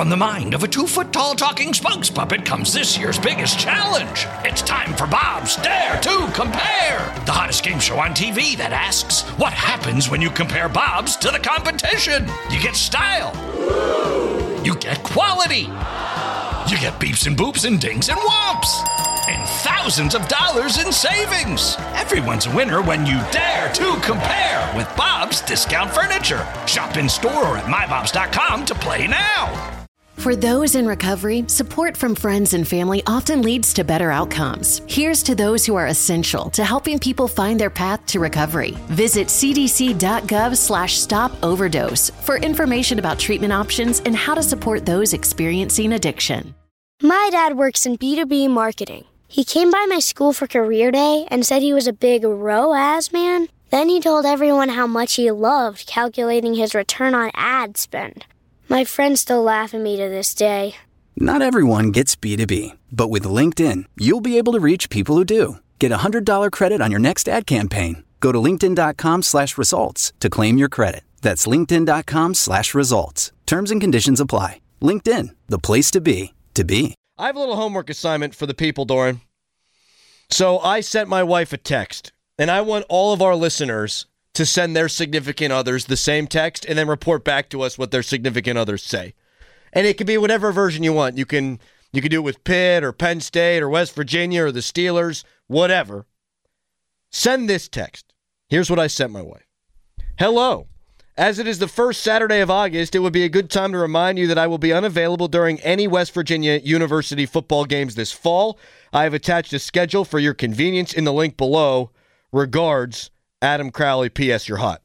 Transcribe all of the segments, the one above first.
From the mind of a 2-foot-tall talking spokes puppet comes this year's biggest challenge. It's time for Bob's Dare to Compare, the hottest game show on TV that asks, what happens when you compare Bobs to the competition? You get style. You get quality. You get beeps and boops and dings and whomps. And thousands of dollars in savings. Everyone's a winner when you dare to compare with Bob's Discount Furniture. Shop in store or at mybobs.com to play now. For those in recovery, support from friends and family often leads to better outcomes. Here's to those who are essential to helping people find their path to recovery. Visit cdc.gov/stop-overdose for information about treatment options and how to support those experiencing addiction. My dad works in B2B marketing. He came by my school for career day and said he was a big ROAS man. Then he told everyone how much he loved calculating his return on ad spend. My friends still laugh at me to this day. Not everyone gets B2B, but with LinkedIn, you'll be able to reach people who do. Get $100 credit on your next ad campaign. Go to linkedin.com/results to claim your credit. That's linkedin.com/results. Terms and conditions apply. LinkedIn, the place to be, to be. I have a little homework assignment for the people, Doran. So I sent my wife a text, and I want all of our listeners to send their significant others the same text and then report back to us what their significant others say. And it could be whatever version you want. You can do it with Pitt or Penn State or West Virginia or the Steelers, whatever. Send this text. Here's what I sent my wife. Hello. As it is the first Saturday of August, it would be a good time to remind you that I will be unavailable during any West Virginia University football games this fall. I have attached a schedule for your convenience in the link below. Regards, Adam Crowley, P.S. You're hot.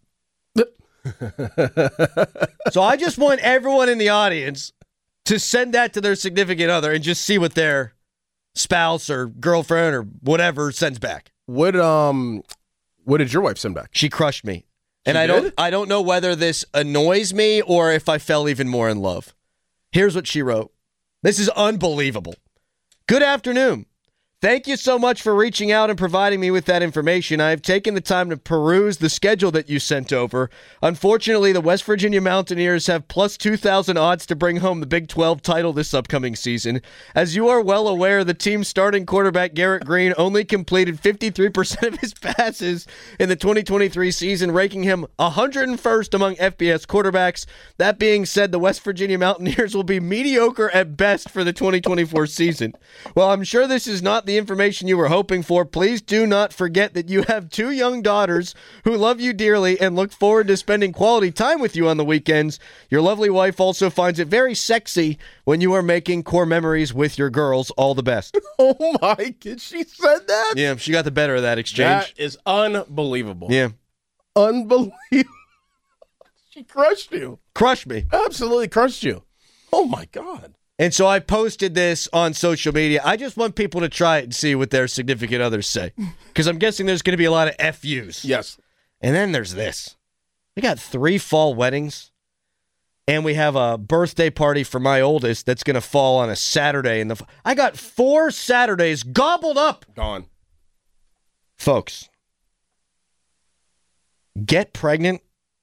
So I just want everyone in the audience to send that to their significant other and just see what their spouse or girlfriend or whatever sends back. What did your wife send back? She crushed me. And I don't know whether this annoys me or if I fell even more in love. Here's what she wrote. This is unbelievable. Good afternoon. Thank you so much for reaching out and providing me with that information. I have taken the time to peruse the schedule that you sent over. Unfortunately, the West Virginia Mountaineers have plus 2,000 odds to bring home the Big 12 title this upcoming season. As you are well aware, the team's starting quarterback, Garrett Green, only completed 53% of his passes in the 2023 season, ranking him 101st among FBS quarterbacks. That being said, the West Virginia Mountaineers will be mediocre at best for the 2024 season. Well, I'm sure this is not the information you were hoping for. Please do not forget that you have 2 young daughters who love you dearly and look forward to spending quality time with you on the weekends. Your lovely wife also finds it very sexy when you are making core memories with your girls. All the best. Oh my God, she said that? Yeah, she got the better of that exchange. That is unbelievable. Yeah. Unbelievable. She crushed you. Crushed me. Absolutely crushed you. Oh my God. And so I posted this on social media. I just want people to try it and see what their significant others say. Because I'm guessing there's going to be a lot of FUs. Yes. And then there's this. We got 3 fall weddings. And we have a birthday party for my oldest that's going to fall on a Saturday. I got 4 Saturdays gobbled up. Gone. Folks, get pregnant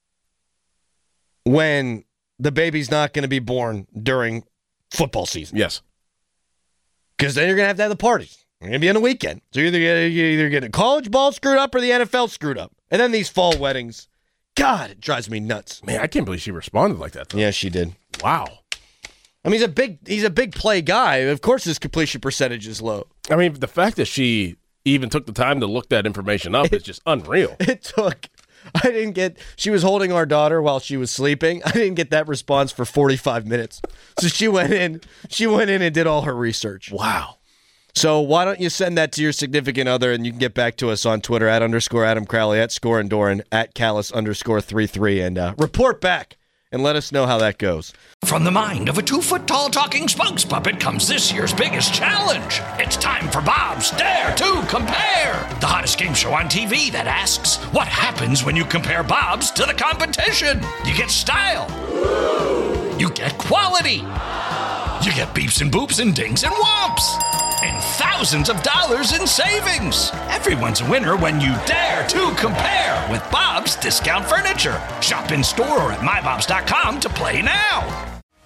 when the baby's not going to be born during football season. Yes. Because then you're going to have the parties. You're going to be on the weekend. So you're either getting college ball screwed up or the NFL screwed up. And then these fall weddings. God, it drives me nuts. Man, I can't believe she responded like that, though. Yeah, she did. Wow. I mean, he's a big play guy. Of course his completion percentage is low. I mean, the fact that she even took the time to look that information up is just unreal. She was holding our daughter while she was sleeping. I didn't get that response for 45 minutes. So she went in and did all her research. Wow. So why don't you send that to your significant other, and you can get back to us on Twitter at _Adam Crowley, at @ScoreandDoran, at Callis_33, and report back and let us know how that goes. From the mind of a 2-foot-tall talking spokes puppet comes this year's biggest challenge. It's time for Bob's Dare to Compare, the hottest game show on TV that asks, what happens when you compare Bobs to the competition? You get style. You get quality. You get beeps and boops and dings and whomps. And thousands of dollars in savings. Everyone's a winner when you dare to compare with Bob's Discount Furniture. Shop in store or at mybobs.com to play now.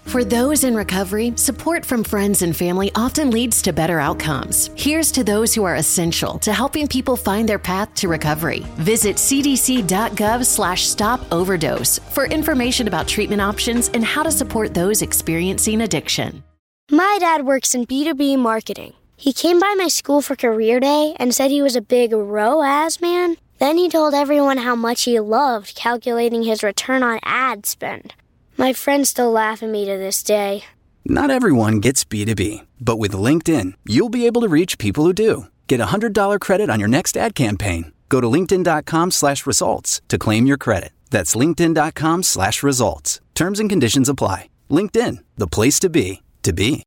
For those in recovery, support from friends and family often leads to better outcomes. Here's to those who are essential to helping people find their path to recovery. Visit cdc.gov/stop-overdose for information about treatment options and how to support those experiencing addiction. My dad works in B2B marketing. He came by my school for career day and said he was a big ROAS man. Then he told everyone how much he loved calculating his return on ad spend. My friends still laugh at me to this day. Not everyone gets B2B, but with LinkedIn, you'll be able to reach people who do. Get a $100 credit on your next ad campaign. Go to linkedin.com/results to claim your credit. That's linkedin.com/results. Terms and conditions apply. LinkedIn, the place to be, to be.